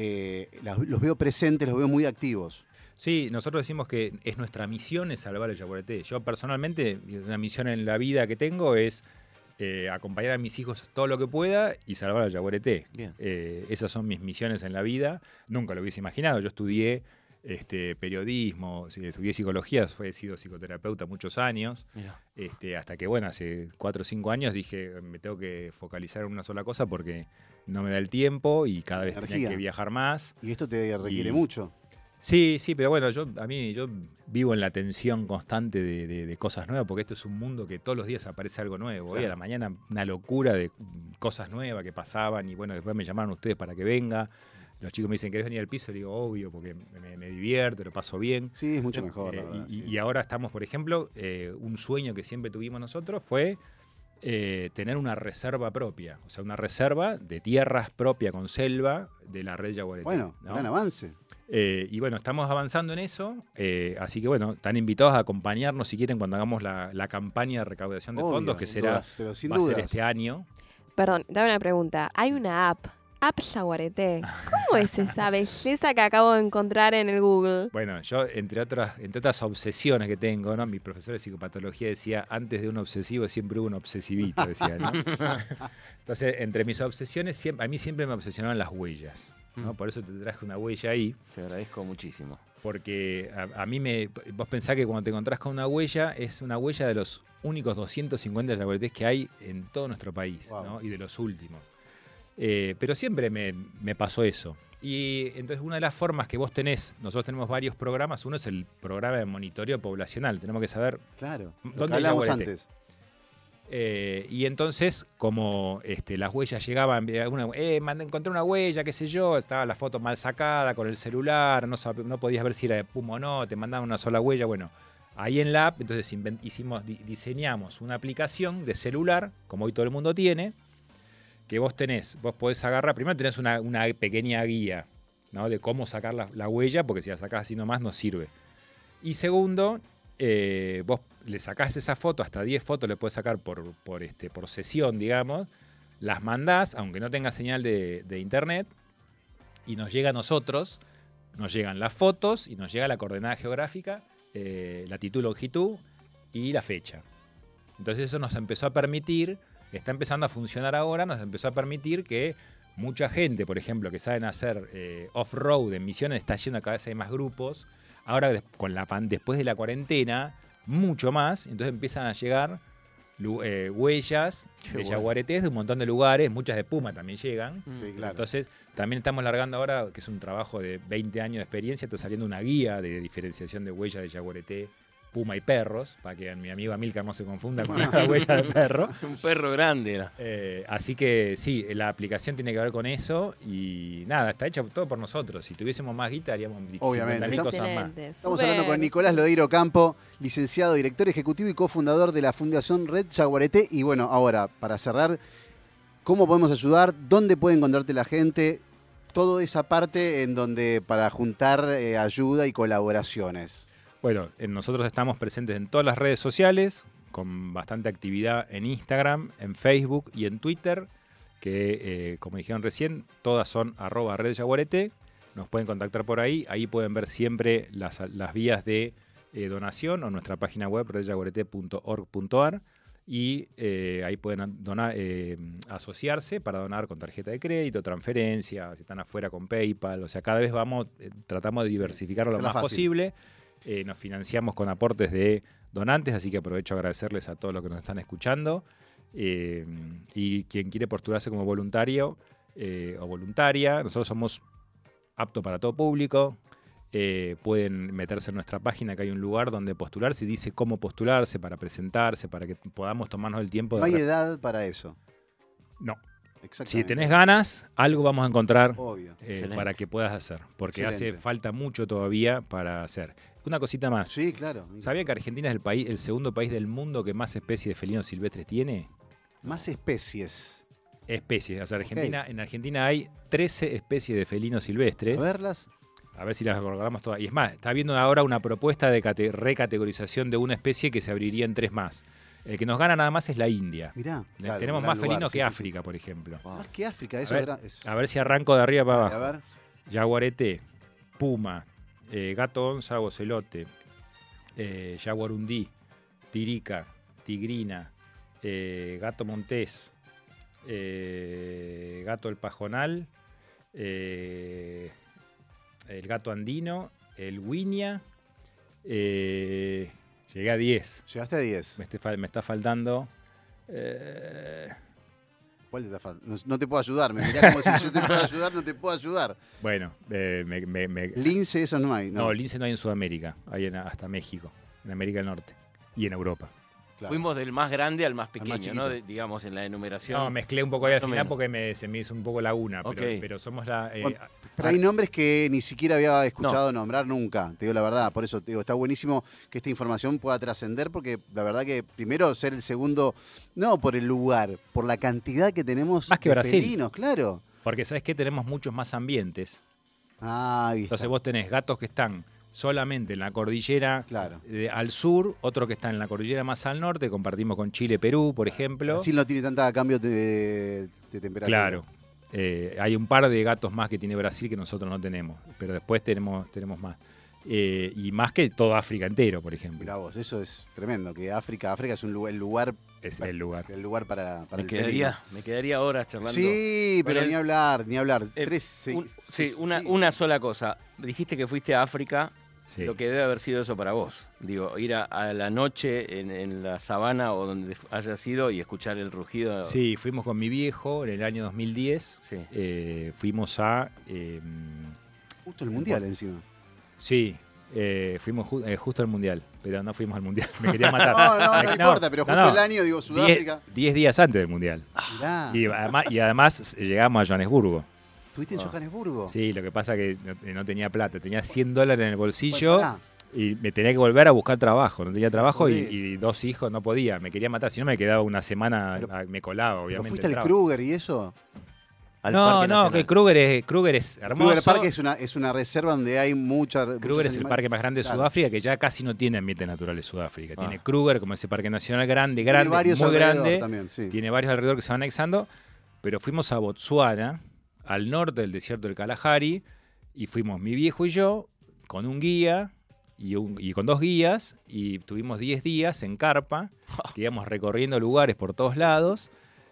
[SPEAKER 3] Los veo presentes, los veo muy activos.
[SPEAKER 4] Sí, nosotros decimos que es nuestra misión es salvar el Yaguareté. Yo personalmente, una misión en la vida que tengo es acompañar a mis hijos todo lo que pueda y salvar al Yaguareté. Esas son mis misiones en la vida. Nunca lo hubiese imaginado. Yo estudié periodismo, estudié psicología, he sido psicoterapeuta muchos años. Hasta que, hace 4 o 5 años dije, me tengo que focalizar en una sola cosa porque no me da el tiempo y cada vez tenía que viajar más.
[SPEAKER 3] Y esto te requiere mucho.
[SPEAKER 4] Sí, pero yo vivo en la tensión constante de cosas nuevas, porque esto es un mundo que todos los días aparece algo nuevo. Claro. Hoy a la mañana una locura de cosas nuevas que pasaban y después me llamaron ustedes para que venga. Los chicos me dicen, ¿querés venir al piso? Le digo, obvio, porque me divierto, lo paso bien.
[SPEAKER 3] Sí, es mucho mejor.
[SPEAKER 4] Y ahora estamos, por ejemplo, un sueño que siempre tuvimos nosotros fue tener una reserva propia, o sea, una reserva de tierras propia con selva de la red Yaguareté.
[SPEAKER 3] Bueno,
[SPEAKER 4] ¿no?
[SPEAKER 3] Gran avance.
[SPEAKER 4] Estamos avanzando en eso, así que están invitados a acompañarnos si quieren cuando hagamos la campaña de recaudación de fondos, que va a ser este año.
[SPEAKER 2] Perdón, dame una pregunta. Hay una app Yaguareté. ¿Cómo es esa belleza que acabo de encontrar en el Google?
[SPEAKER 4] Bueno, yo, entre otras obsesiones que tengo, ¿no? Mi profesor de psicopatología decía, antes de un obsesivo siempre hubo un obsesivito, decía, ¿no? Entonces, entre mis obsesiones, a mí siempre me obsesionaron las huellas, ¿no? Por eso te traje una huella ahí.
[SPEAKER 6] Te agradezco muchísimo.
[SPEAKER 4] Porque a mí vos pensás que cuando te encontrás con una huella, es una huella de los únicos 250 yaguaretés que hay en todo nuestro país, wow, ¿no? Y de los últimos. Pero siempre me pasó eso. Y entonces una de las formas que vos tenés, nosotros tenemos varios programas, uno es el programa de monitoreo poblacional, tenemos que saber dónde
[SPEAKER 3] hablamos antes.
[SPEAKER 4] Y entonces, como las huellas llegaban, encontré una huella, qué sé yo, estaba la foto mal sacada con el celular, no podías ver si era de Puma o no, te mandaban una sola huella, ahí en la app, entonces diseñamos una aplicación de celular, como hoy todo el mundo tiene, que vos podés agarrar, primero tenés una pequeña guía, ¿no? De cómo sacar la huella, porque si la sacás así nomás no sirve. Y segundo, vos le sacás esa foto, hasta 10 fotos le podés sacar por sesión, digamos, las mandás, aunque no tenga señal de internet, y nos llega a nosotros, nos llegan las fotos y nos llega la coordenada geográfica, latitud, longitud y la fecha. Entonces eso nos empezó a permitir, está empezando a funcionar ahora, nos empezó a permitir que mucha gente, por ejemplo, que saben hacer off-road en Misiones, está yendo, cada vez hay más grupos. Ahora, después de la cuarentena, mucho más, entonces empiezan a llegar huellas de yaguaretés de un montón de lugares, muchas de Puma también llegan.
[SPEAKER 3] Sí, claro.
[SPEAKER 4] Entonces, también estamos largando ahora, que es un trabajo de 20 años de experiencia, está saliendo una guía de diferenciación de huellas de yaguareté, Puma y perros, para que mi amigo Amílcar no se confunda con la huella de perro.
[SPEAKER 6] Un perro grande era.
[SPEAKER 4] Así que sí, la aplicación tiene que ver con eso y nada, está hecha todo por nosotros. Si tuviésemos más guita haríamos 50.000 cosas más.
[SPEAKER 3] Estamos hablando con Nicolás Lodeiro Campo, licenciado, director ejecutivo y cofundador de la Fundación Red Yaguareté. Y ahora, para cerrar, ¿cómo podemos ayudar? ¿Dónde puede encontrarte la gente? Toda esa parte en donde para juntar ayuda y colaboraciones.
[SPEAKER 4] Bueno, nosotros estamos presentes en todas las redes sociales, con bastante actividad en Instagram, en Facebook y en Twitter, que como dijeron recién, todas son @redyaguareté. Nos pueden contactar por ahí pueden ver siempre las vías de donación o nuestra página web redyaguareté.org.ar y ahí pueden asociarse para donar con tarjeta de crédito, transferencia, si están afuera con PayPal, o sea, cada vez tratamos de diversificarlo lo más posible. Nos financiamos con aportes de donantes, así que aprovecho a agradecerles a todos los que nos están escuchando. Y quien quiere postularse como voluntario o voluntaria, nosotros somos aptos para todo público. Pueden meterse en nuestra página, que hay un lugar donde postularse y dice cómo postularse para presentarse, para que podamos tomarnos el tiempo.
[SPEAKER 3] No hay edad para eso.
[SPEAKER 4] No.
[SPEAKER 3] Exactamente.
[SPEAKER 4] Si tenés ganas, algo vamos a encontrar
[SPEAKER 3] Obvio.
[SPEAKER 4] para que puedas hacer, porque
[SPEAKER 3] Excelente.
[SPEAKER 4] hace falta mucho todavía para hacer. Una cosita más.
[SPEAKER 3] Sí, claro.
[SPEAKER 4] ¿Sabía que Argentina es el segundo país del mundo que más especies de felinos silvestres tiene?
[SPEAKER 3] Más especies.
[SPEAKER 4] Especies. O sea, en Argentina hay 13 especies de felinos silvestres.
[SPEAKER 3] A verlas.
[SPEAKER 4] A ver si las recordamos todas. Y es más, está habiendo ahora una propuesta de recategorización de una especie que se abriría en 3 más. El que nos gana nada más es la India.
[SPEAKER 3] Mirá. Claro,
[SPEAKER 4] Tenemos
[SPEAKER 3] un
[SPEAKER 4] más
[SPEAKER 3] gran
[SPEAKER 4] felinos
[SPEAKER 3] lugar,
[SPEAKER 4] que
[SPEAKER 3] sí,
[SPEAKER 4] África, por ejemplo.
[SPEAKER 3] sí. Más que África, eso
[SPEAKER 4] A ver si arranco de arriba para abajo.
[SPEAKER 3] A ver.
[SPEAKER 4] Yaguareté, puma, gato onza o ocelote, yaguarundí, tirica, tigrina, gato montés, gato el pajonal, el gato andino, el huinia. Llegué a 10.
[SPEAKER 3] Llegaste a 10.
[SPEAKER 4] Me está faltando.
[SPEAKER 3] ¿Cuál te está faltando? No te puedo ayudar. Me mirás como si yo te puedo ayudar, no te puedo ayudar.
[SPEAKER 4] Bueno,
[SPEAKER 3] Lince, eso no hay.
[SPEAKER 4] No, lince no hay en Sudamérica. Hay hasta México, en América del Norte y en Europa.
[SPEAKER 3] Claro.
[SPEAKER 6] Fuimos del más grande al más
[SPEAKER 3] Al más
[SPEAKER 6] pequeño,
[SPEAKER 3] chiquito.
[SPEAKER 6] ¿no? Digamos, en la enumeración.
[SPEAKER 4] No, mezclé un poco ahí al
[SPEAKER 6] Más o
[SPEAKER 4] final
[SPEAKER 6] menos.
[SPEAKER 4] porque se me hizo un poco laguna,
[SPEAKER 6] Ok.
[SPEAKER 4] pero somos la...
[SPEAKER 3] Bueno, pero hay nombres que ni siquiera había escuchado nombrar nunca, te digo la verdad. Por eso te digo, está buenísimo que esta información pueda trascender, porque la verdad que primero ser el segundo, no por el lugar, por la cantidad que tenemos
[SPEAKER 4] Más que
[SPEAKER 3] de
[SPEAKER 4] Brasil.
[SPEAKER 3] felinos, claro.
[SPEAKER 4] Porque ¿sabes qué? Tenemos muchos más ambientes.
[SPEAKER 3] Ahí
[SPEAKER 4] Entonces
[SPEAKER 3] está.
[SPEAKER 4] vos tenés gatos que están solamente en la cordillera
[SPEAKER 3] Claro.
[SPEAKER 4] al sur, otro que está en la cordillera más al norte, compartimos con Chile, Perú, por ejemplo.
[SPEAKER 3] Brasil no tiene tanta cambio de temperatura.
[SPEAKER 4] Claro. Hay un par de gatos más que tiene Brasil que nosotros no tenemos, pero después tenemos más. Y más que todo África entero, por ejemplo.
[SPEAKER 3] Mirá vos, eso es tremendo, que África es un lugar,
[SPEAKER 4] Es el lugar.
[SPEAKER 3] el lugar para
[SPEAKER 6] me
[SPEAKER 3] el felino.
[SPEAKER 6] quedaría horas charlando.
[SPEAKER 3] Sí,
[SPEAKER 6] Con
[SPEAKER 3] pero
[SPEAKER 6] el-
[SPEAKER 3] ni hablar.
[SPEAKER 6] Sí, una sola cosa. Dijiste que fuiste a África.
[SPEAKER 4] Sí.
[SPEAKER 6] Lo que debe haber sido eso para vos. Digo, ir a la noche en la sabana o donde haya sido y escuchar el rugido.
[SPEAKER 4] Sí, fuimos con mi viejo en el año 2010.
[SPEAKER 6] Sí.
[SPEAKER 4] Fuimos a...
[SPEAKER 3] Justo el mundial encima.
[SPEAKER 4] sí, fuimos justo al Mundial, pero no fuimos al Mundial. Me quería matar.
[SPEAKER 3] No importa, pero justo el año, digo, Sudáfrica.
[SPEAKER 4] 10 días antes del Mundial.
[SPEAKER 3] Mirá,
[SPEAKER 4] Y además llegamos a Johannesburgo.
[SPEAKER 3] ¿estuviste en Johannesburgo?
[SPEAKER 4] Sí, lo que pasa es que no tenía plata. Tenía $100 en el bolsillo.
[SPEAKER 3] Bueno, pará.
[SPEAKER 4] Y me tenía que volver a buscar trabajo. No tenía trabajo
[SPEAKER 3] Joder.
[SPEAKER 4] y 2 hijos, no podía. Me quería matar. Si no, me quedaba una semana,
[SPEAKER 3] Pero-
[SPEAKER 4] me colaba,
[SPEAKER 3] ¿No
[SPEAKER 4] obviamente.
[SPEAKER 3] fuiste
[SPEAKER 4] el
[SPEAKER 3] al
[SPEAKER 4] trabajo.
[SPEAKER 3] Kruger y eso?
[SPEAKER 6] Al
[SPEAKER 4] No,
[SPEAKER 6] Parque
[SPEAKER 4] no,
[SPEAKER 6] Nacional.
[SPEAKER 4] que Kruger es hermoso.
[SPEAKER 3] Kruger Park es una reserva donde hay
[SPEAKER 4] Kruger
[SPEAKER 3] muchos
[SPEAKER 4] es el parque más grande de
[SPEAKER 3] Claro.
[SPEAKER 4] Sudáfrica, que ya casi no tiene ambiente natural de Sudáfrica.
[SPEAKER 6] Ah.
[SPEAKER 4] Tiene Kruger como ese parque nacional grande,
[SPEAKER 3] Tiene varios
[SPEAKER 4] muy
[SPEAKER 3] alrededor
[SPEAKER 4] grande.
[SPEAKER 3] también, sí.
[SPEAKER 4] Tiene varios alrededor que se van anexando. Pero fuimos a Botsuana, al norte del desierto del Kalahari, y fuimos mi viejo y yo, con un guía y con 2 guías, y tuvimos 10 días en carpa, que íbamos recorriendo lugares por todos lados,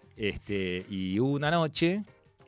[SPEAKER 4] y hubo una noche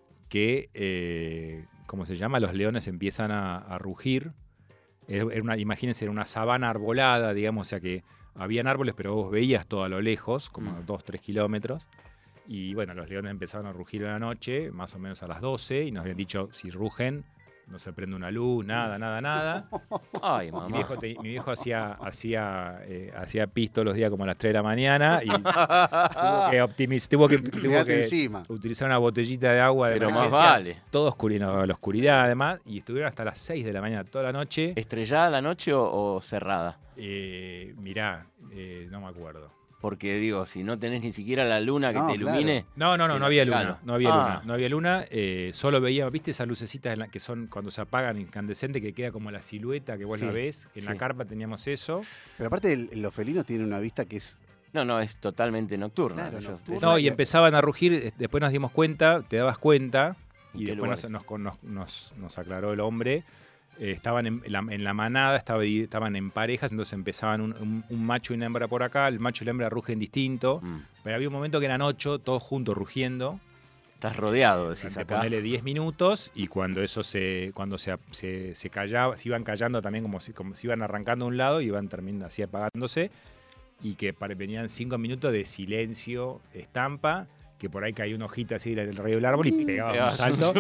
[SPEAKER 4] que, ¿cómo se llama? Los leones empiezan a rugir. Imagínense, era una sabana arbolada, digamos, o sea que habían árboles, pero vos veías todo a lo lejos, como 2-3 kilómetros. Y bueno, los leones empezaron a rugir a la noche, más o menos a las 12, y nos habían dicho, si rugen, no se prende una luz, nada.
[SPEAKER 6] Ay,
[SPEAKER 4] Mi
[SPEAKER 6] mamá.
[SPEAKER 4] viejo hacía pis todos los días como a las 3 de la mañana y tuvo que
[SPEAKER 3] Mirate encima.
[SPEAKER 4] utilizar una botellita de agua de
[SPEAKER 6] Pero más
[SPEAKER 4] emergencia.
[SPEAKER 6] vale.
[SPEAKER 4] Todo a la oscuridad además, y estuvieron hasta las 6 de la mañana toda la noche.
[SPEAKER 6] ¿Estrellada la noche o cerrada?
[SPEAKER 4] Mirá, no me acuerdo.
[SPEAKER 6] Porque digo, si no tenés ni siquiera la luna que
[SPEAKER 3] No,
[SPEAKER 6] te ilumine.
[SPEAKER 4] No
[SPEAKER 6] Claro.
[SPEAKER 4] había luna.
[SPEAKER 6] Claro.
[SPEAKER 4] No había
[SPEAKER 6] Ah.
[SPEAKER 4] luna. No había luna. Solo veía, ¿viste esas lucecitas que son cuando se apagan incandescentes que queda como la silueta que vos
[SPEAKER 6] Sí,
[SPEAKER 4] la ves? En la
[SPEAKER 6] sí.
[SPEAKER 4] carpa teníamos eso.
[SPEAKER 3] Pero aparte, los felinos tienen una vista que es...
[SPEAKER 6] No, es totalmente nocturna.
[SPEAKER 3] Claro,
[SPEAKER 6] Ellos-
[SPEAKER 3] nocturna.
[SPEAKER 4] No, y empezaban a rugir, después nos dimos cuenta, te dabas cuenta,
[SPEAKER 6] ¿En
[SPEAKER 4] y
[SPEAKER 6] qué
[SPEAKER 4] después
[SPEAKER 6] lugares?
[SPEAKER 4] nos aclaró el hombre, estaban en la manada, estaban en parejas, entonces empezaban un macho y una hembra por acá, el macho y la hembra rugen distinto, pero había un momento que eran 8, todos juntos rugiendo,
[SPEAKER 6] Estás rodeado, decís
[SPEAKER 4] durante,
[SPEAKER 6] acá.
[SPEAKER 4] ponele 10 minutos, y cuando se callaba, se iban callando también como si iban arrancando a un lado y iban terminando así apagándose. y que venían 5 minutos de silencio, estampa, que por ahí caía una hojita así del rayo del árbol y pegaba un salto.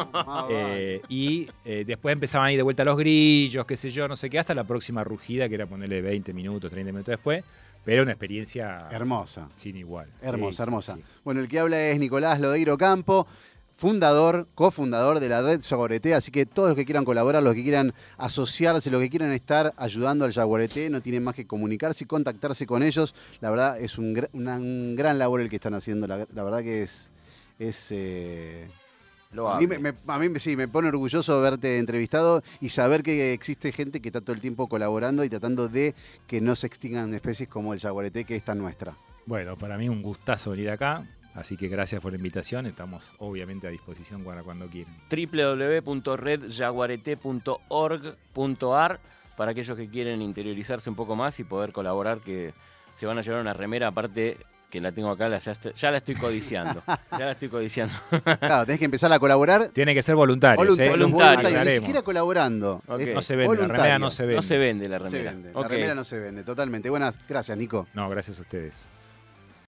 [SPEAKER 4] Después empezaban ahí de vuelta los grillos, qué sé yo, no sé qué, hasta la próxima rugida, que era ponerle 20 minutos, 30 minutos después. Pero una experiencia
[SPEAKER 3] hermosa.
[SPEAKER 4] Sin igual.
[SPEAKER 3] Hermosa,
[SPEAKER 4] sí,
[SPEAKER 3] hermosa.
[SPEAKER 4] Sí.
[SPEAKER 3] Bueno, el que habla es Nicolás Lodeiro Campo, cofundador de la red Yaguareté, así que todos los que quieran colaborar, los que quieran asociarse, los que quieran estar ayudando al Yaguareté, no tienen más que comunicarse y contactarse con ellos. La verdad es un gran labor el que están haciendo, la verdad que es a mí sí, me pone orgulloso verte entrevistado y saber que existe gente que está todo el tiempo colaborando y tratando de que no se extingan especies como el Yaguareté, que es tan nuestra.
[SPEAKER 4] Bueno, para mí un gustazo venir acá. Así que gracias por la invitación, estamos obviamente a disposición para cuando quieran.
[SPEAKER 6] www.redyaguarete.org.ar para aquellos que quieren interiorizarse un poco más y poder colaborar, que se van a llevar una remera, aparte que la tengo acá, ya la estoy codiciando.
[SPEAKER 3] Claro, tenés que empezar a colaborar.
[SPEAKER 4] Tiene que ser voluntario.
[SPEAKER 3] Voluntario. Ni siquiera colaborando.
[SPEAKER 4] Okay. No se vende, la remera no se vende.
[SPEAKER 6] No se vende la remera.
[SPEAKER 3] La remera no se vende, totalmente. Buenas, gracias, Nico.
[SPEAKER 4] No, gracias a ustedes.